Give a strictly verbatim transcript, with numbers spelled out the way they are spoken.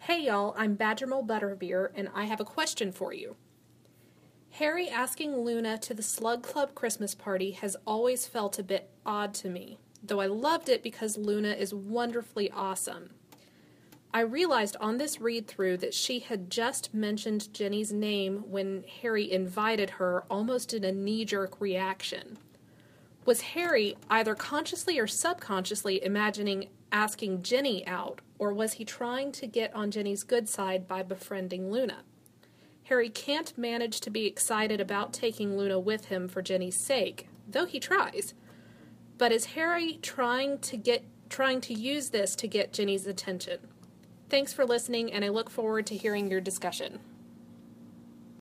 Hey y'all, I'm Badgermole Butterbeer, and I have a question for you. Harry asking Luna to the Slug Club Christmas party has always felt a bit odd to me, though I loved it because Luna is wonderfully awesome. I realized on this read-through that she had just mentioned Ginny's name when Harry invited her, almost in a knee-jerk reaction. Was Harry either consciously or subconsciously imagining asking Ginny out, or was he trying to get on Ginny's good side by befriending Luna? Harry can't manage to be excited about taking Luna with him for Ginny's sake, though he tries. But is Harry trying to get trying to use this to get Ginny's attention? Thanks for listening, and I look forward to hearing your discussion.